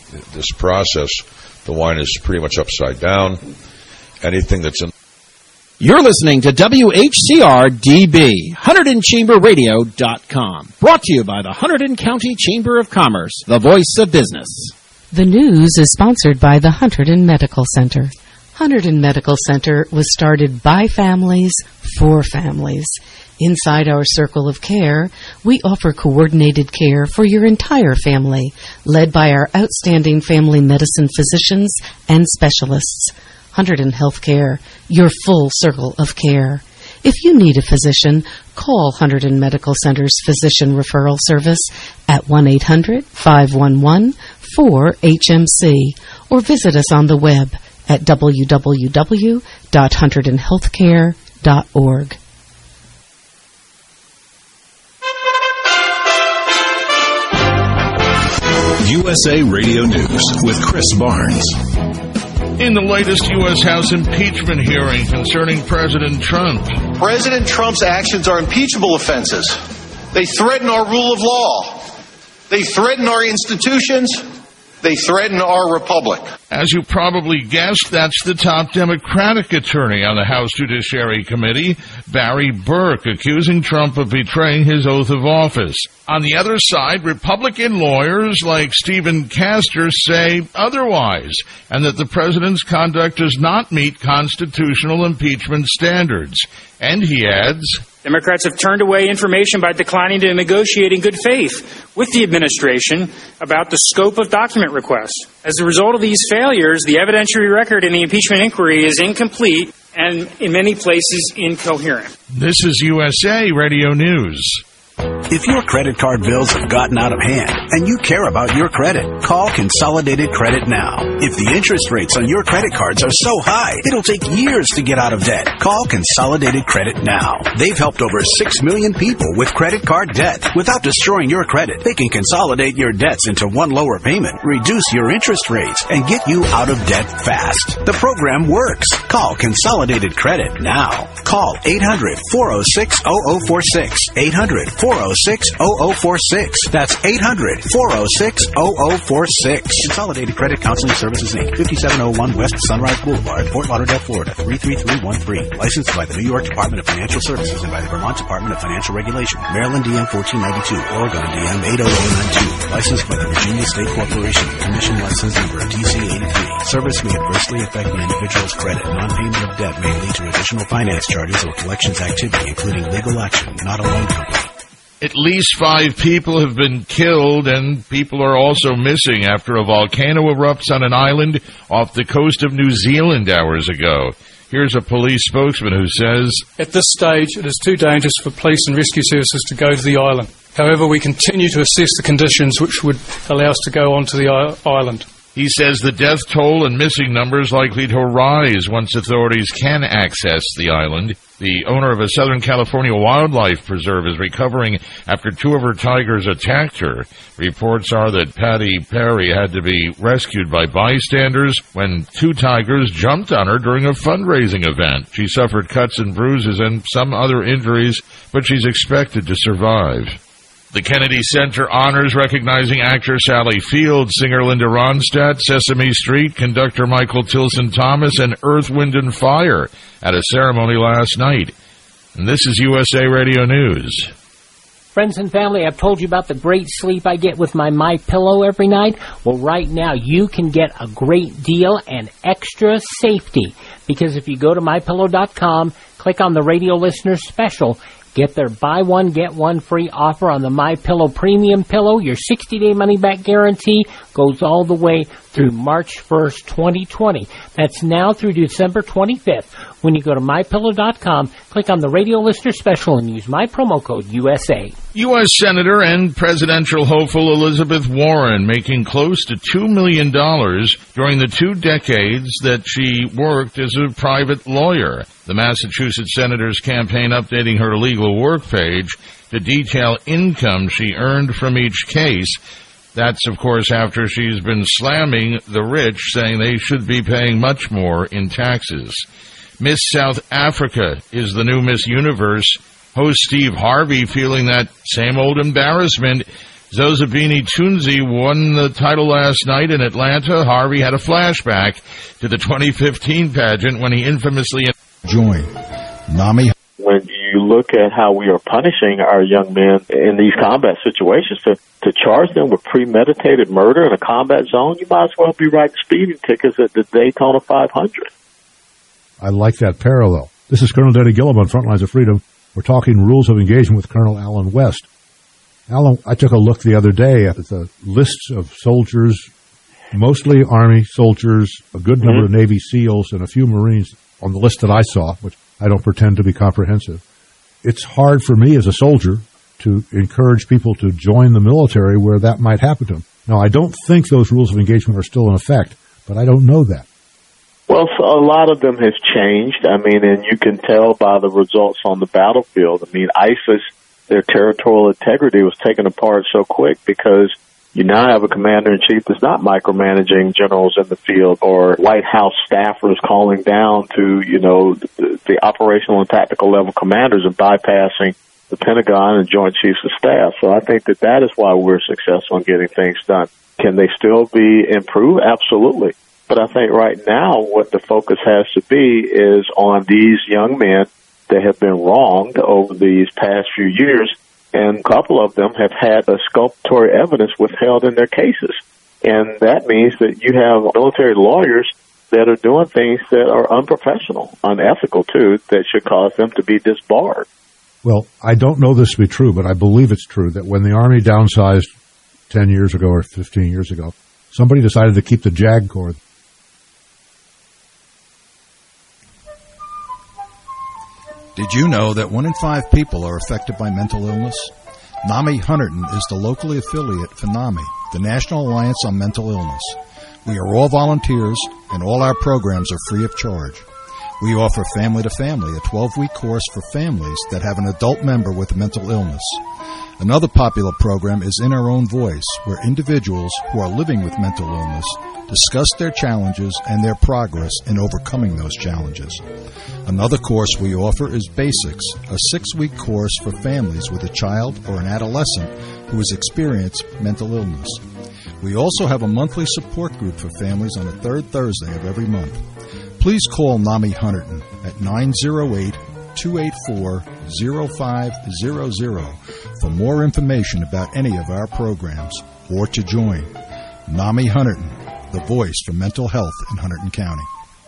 this process, the wine is pretty much upside down. Anything that's in... You're listening to WHCR-DB, HunterdonChamberRadio.com. Brought to you by the Hunterdon County Chamber of Commerce, the voice of business. The news is sponsored by the Hunterdon Medical Center. Hunterdon Medical Center was started by families for families. Inside our circle of care, we offer coordinated care for your entire family, led by our outstanding family medicine physicians and specialists. Hunterdon Healthcare, your full circle of care. If you need a physician, call Hunterdon Medical Center's Physician Referral Service at 1-800-511-4HMC or visit us on the web at www.hunterdonhealthcare.org. USA Radio News with Chris Barnes. In the latest U.S. House impeachment hearing concerning President Trump. President Trump's actions are impeachable offenses. They threaten our rule of law. They threaten our institutions. They threaten our republic. As you probably guessed, that's the top Democratic attorney on the House Judiciary Committee, Barry Burke, accusing Trump of betraying his oath of office. On the other side, Republican lawyers like Stephen Castor say otherwise, and that the president's conduct does not meet constitutional impeachment standards. And he adds, Democrats have turned away information by declining to negotiate in good faith with the administration about the scope of document requests. As a result of these failures, the evidentiary record in the impeachment inquiry is incomplete and, in many places, incoherent. This is USA Radio News. If your credit card bills have gotten out of hand and you care about your credit, call Consolidated Credit now. If the interest rates on your credit cards are so high, it'll take years to get out of debt. Call Consolidated Credit now. They've helped over 6 million people with credit card debt. Without destroying your credit, they can consolidate your debts into one lower payment, reduce your interest rates, and get you out of debt fast. The program works. Call Consolidated Credit now. Call 800-406-0046. 800-406-0046. That's 800-406-0046. Consolidated Credit Counseling Services, Inc., 5701 West Sunrise Boulevard, Fort Lauderdale, Florida, 33313. Licensed by the New York Department of Financial Services and by the Vermont Department of Financial Regulation. Maryland DM 1492. Oregon DM 80092. Licensed by the Virginia State Corporation. Commission license number DC83. Service may adversely affect the individual's credit. Non-payment of debt may lead to additional finance charges or collections activity, including legal action, not a loan company. At least 5 people have been killed and people are also missing after a volcano erupts on an island off the coast of New Zealand hours ago. Here's a police spokesman who says, At this stage, it is too dangerous for police and rescue services to go to the island. However, we continue to assess the conditions which would allow us to go onto the island. He says the death toll and missing numbers likely to rise once authorities can access the island. The owner of a Southern California wildlife preserve is recovering after 2 of her tigers attacked her. Reports are that Patty Perry had to be rescued by bystanders when 2 tigers jumped on her during a fundraising event. She suffered cuts and bruises and some other injuries, but she's expected to survive. The Kennedy Center honors recognizing actor Sally Field, singer Linda Ronstadt, Sesame Street, conductor Michael Tilson Thomas, and Earth, Wind, and Fire at a ceremony last night. And this is USA Radio News. Friends and family, I've told you about the great sleep I get with my MyPillow every night. Well, right now you can get a great deal and extra safety. Because if you go to MyPillow.com, click on the radio listener special, get their buy one, get one free offer on the MyPillow Premium Pillow. Your 60-day money-back guarantee goes all the way through March 1st, 2020. That's now through December 25th. When you go to MyPillow.com, click on the radio listener special and use my promo code USA. U.S. Senator and presidential hopeful Elizabeth Warren making close to $2 million during the 2 decades that she worked as a private lawyer. The Massachusetts senator's campaign updating her legal work page to detail income she earned from each case. That's, of course, after she's been slamming the rich, saying they should be paying much more in taxes. Miss South Africa is the new Miss Universe. Host Steve Harvey feeling that same old embarrassment. Zozabini Tunzi won the title last night in Atlanta. Harvey had a flashback to the 2015 pageant when he infamously joined NAMI. When you look at how we are punishing our young men in these combat situations, to charge them with premeditated murder in a combat zone, you might as well be writing speeding tickets at the Daytona 500. I like that parallel. This is Colonel Denny Gillum on Frontlines of Freedom. We're talking rules of engagement with Colonel Alan West. Alan, I took a look the other day at the lists of soldiers, mostly Army soldiers, a good number of Navy SEALs, and a few Marines on the list that I saw, which I don't pretend to be comprehensive. It's hard for me as a soldier to encourage people to join the military where that might happen to them. Now, I don't think those rules of engagement are still in effect, but I don't know that. Well, so a lot of them has changed. I mean, and you can tell by the results on the battlefield. I mean, ISIS, their territorial integrity was taken apart so quick because you now have a commander-in-chief that's not micromanaging generals in the field or White House staffers calling down to, the operational and tactical level commanders and bypassing the Pentagon and Joint Chiefs of Staff. So I think that is why we're successful in getting things done. Can they still be improved? Absolutely. But I think right now what the focus has to be is on these young men that have been wronged over these past few years, and a couple of them have had exculpatory evidence withheld in their cases. And that means that you have military lawyers that are doing things that are unprofessional, unethical too, that should cause them to be disbarred. Well, I don't know this to be true, but I believe it's true that when the Army downsized 10 years ago or 15 years ago, somebody decided to keep the JAG Corps. Did you know that 1 in 5 people are affected by mental illness? NAMI Hunterdon is the locally affiliate for NAMI, the National Alliance on Mental Illness. We are all volunteers, and all our programs are free of charge. We offer Family to Family, a 12-week course for families that have an adult member with a mental illness. Another popular program is In Our Own Voice, where individuals who are living with mental illness discuss their challenges and their progress in overcoming those challenges. Another course we offer is Basics, a 6-week course for families with a child or an adolescent who has experienced mental illness. We also have a monthly support group for families on the third Thursday of every month. Please call NAMI Hunterdon at 908-284-0500 for more information about any of our programs or to join. NAMI Hunterdon, the voice for mental health in Hunterdon County.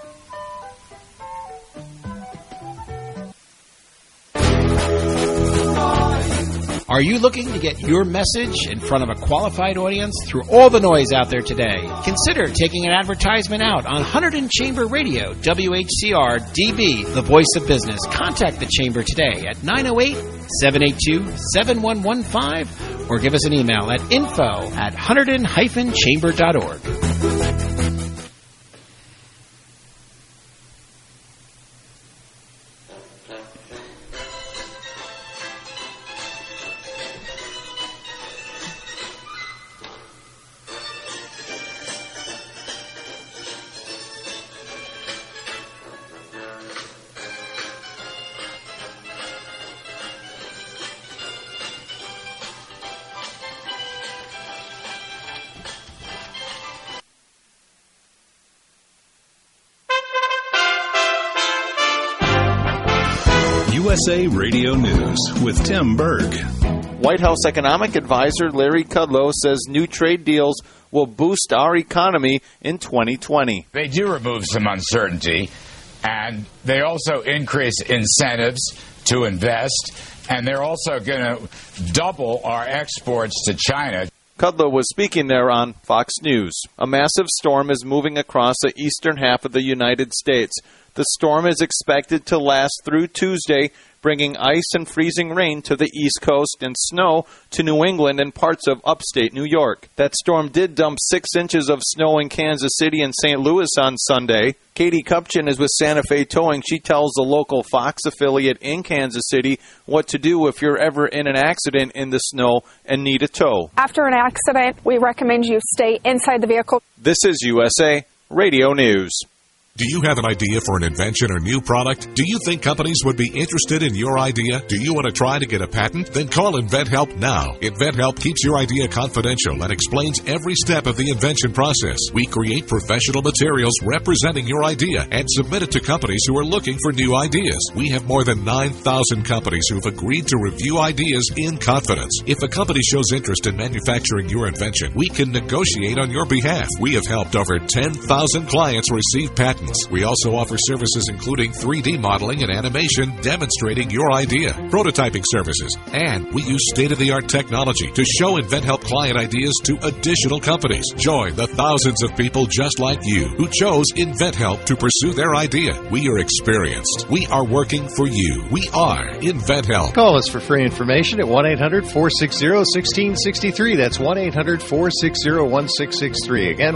Are you looking to get your message in front of a qualified audience through all the noise out there today? Consider taking an advertisement out on Hunterdon Chamber Radio, WHCR DB, the voice of business. Contact the Chamber today at 908-782-7115 or give us an email at info@hunterdon-chamber.org. USA Radio News with Tim Berg. White House economic advisor Larry Kudlow says new trade deals will boost our economy in 2020. They do remove some uncertainty, and they also increase incentives to invest, and they're also going to double our exports to China. Kudlow was speaking there on Fox News. A massive storm is moving across the eastern half of the United States. The storm is expected to last through Tuesday, bringing ice and freezing rain to the East Coast and snow to New England and parts of upstate New York. That storm did dump 6 inches of snow in Kansas City and St. Louis on Sunday. Katie Kupchin is with Santa Fe Towing. She tells the local Fox affiliate in Kansas City what to do if you're ever in an accident in the snow and need a tow. After an accident, we recommend you stay inside the vehicle. This is USA Radio News. Do you have an idea for an invention or new product? Do you think companies would be interested in your idea? Do you want to try to get a patent? Then call InventHelp now. InventHelp keeps your idea confidential and explains every step of the invention process. We create professional materials representing your idea and submit it to companies who are looking for new ideas. We have more than 9,000 companies who've agreed to review ideas in confidence. If a company shows interest in manufacturing your invention, we can negotiate on your behalf. We have helped over 10,000 clients receive patents. We also offer services including 3D modeling and animation demonstrating your idea, prototyping services, and we use state-of-the-art technology to show InventHelp client ideas to additional companies. Join the thousands of people just like you who chose InventHelp to pursue their idea. We are experienced. We are working for you. We are InventHelp. Call us for free information at 1-800-460-1663. That's 1-800-460-1663. Again,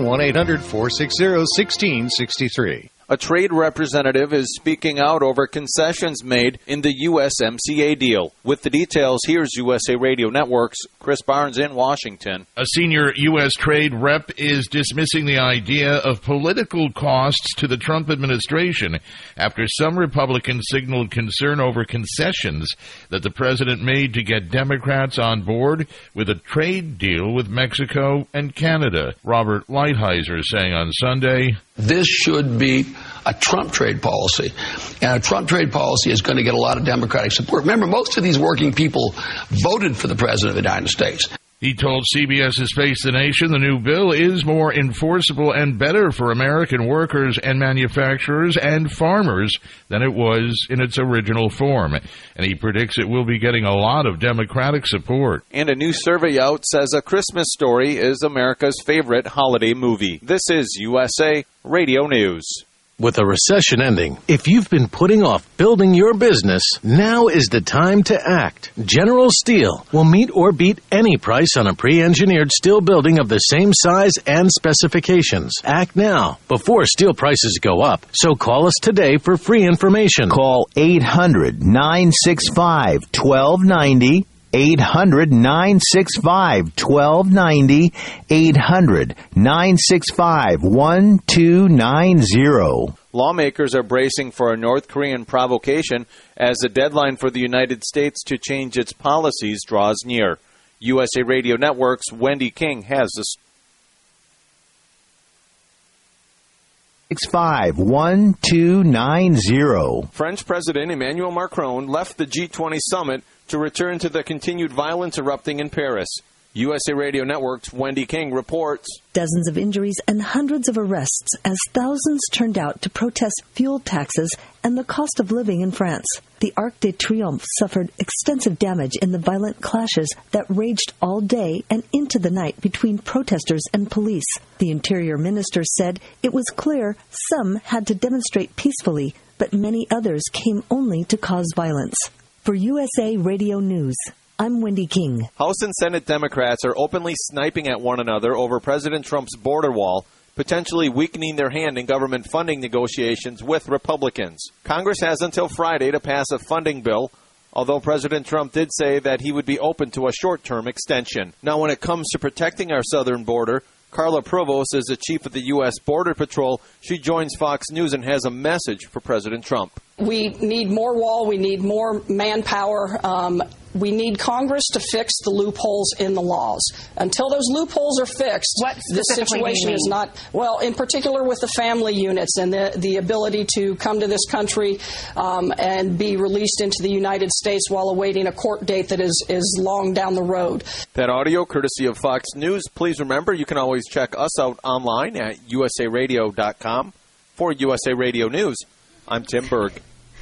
1-800-460-1663. A trade representative is speaking out over concessions made in the USMCA deal. With the details, here's USA Radio Network's Chris Barnes in Washington. A senior U.S. trade rep is dismissing the idea of political costs to the Trump administration after some Republicans signaled concern over concessions that the president made to get Democrats on board with a trade deal with Mexico and Canada. Robert Lighthizer saying on Sunday, this should be a Trump trade policy. And a Trump trade policy is going to get a lot of Democratic support. Remember, most of these working people voted for the President of the United States. He told CBS's Face the Nation the new bill is more enforceable and better for American workers and manufacturers and farmers than it was in its original form. And he predicts it will be getting a lot of Democratic support. And a new survey out says A Christmas Story is America's favorite holiday movie. This is USA Radio News. With a recession ending, if you've been putting off building your business, now is the time to act. General Steel will meet or beat any price on a pre-engineered steel building of the same size and specifications. Act now, before steel prices go up. So call us today for free information. Call 800-965-1290. 800-965-1290, 800-965-1290. Lawmakers are bracing for a North Korean provocation as the deadline for the United States to change its policies draws near. USA Radio Network's Wendy King has this. 1290. French President Emmanuel Macron left the G20 summit to return to the continued violence erupting in Paris. USA Radio Network's Wendy King reports. Dozens of injuries and hundreds of arrests as thousands turned out to protest fuel taxes and the cost of living in France. The Arc de Triomphe suffered extensive damage in the violent clashes that raged all day and into the night between protesters and police. The Interior Minister said it was clear some had to demonstrate peacefully, but many others came only to cause violence. For USA Radio News, I'm Wendy King. House and Senate Democrats are openly sniping at one another over President Trump's border wall, potentially weakening their hand in government funding negotiations with Republicans. Congress has until Friday to pass a funding bill, although President Trump did say that he would be open to a short-term extension. Now, when it comes to protecting our southern border, Carla Provost is the chief of the U.S. Border Patrol. She joins Fox News and has a message for President Trump. We need more wall. We need more manpower. We need Congress to fix the loopholes in the laws. Until those loopholes are fixed, the situation is not, well, in particular with the family units and the ability to come to this country and be released into the United States while awaiting a court date that is long down the road. That audio courtesy of Fox News. Please remember, you can always check us out online at usaradio.com. For USA Radio News, I'm Tim Berg.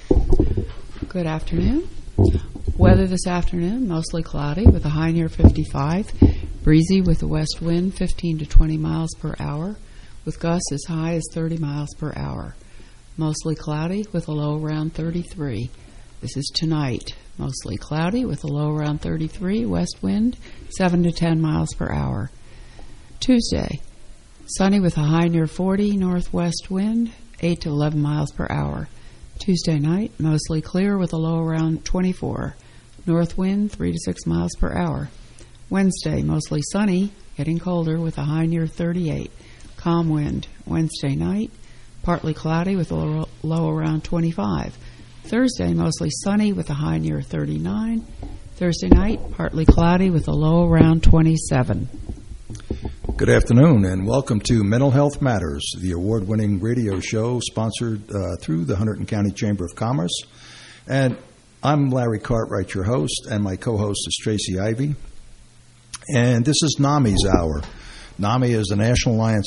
Good afternoon. Weather this afternoon, mostly cloudy with a high near 55, breezy with a west wind 15 to 20 miles per hour, with gusts as high as 30 miles per hour. Mostly cloudy with a low around 33. This is tonight, mostly cloudy with a low around 33, west wind 7 to 10 miles per hour. Tuesday, sunny with a high near 40, northwest wind 8 to 11 miles per hour. Tuesday night, mostly clear with a low around 24. North wind 3 to 6 miles per hour. Wednesday, mostly sunny, getting colder with a high near 38. Calm wind. Wednesday night, partly cloudy with a low around 25. Thursday, mostly sunny with a high near 39. Thursday night, partly cloudy with a low around 27. Good afternoon, and welcome to Mental Health Matters, the award-winning radio show sponsored through the Hunterdon County Chamber of Commerce. And I'm Larry Cartwright, your host, and my co-host is Tracy Ivy. And this is NAMI's Hour. NAMI is the National Alliance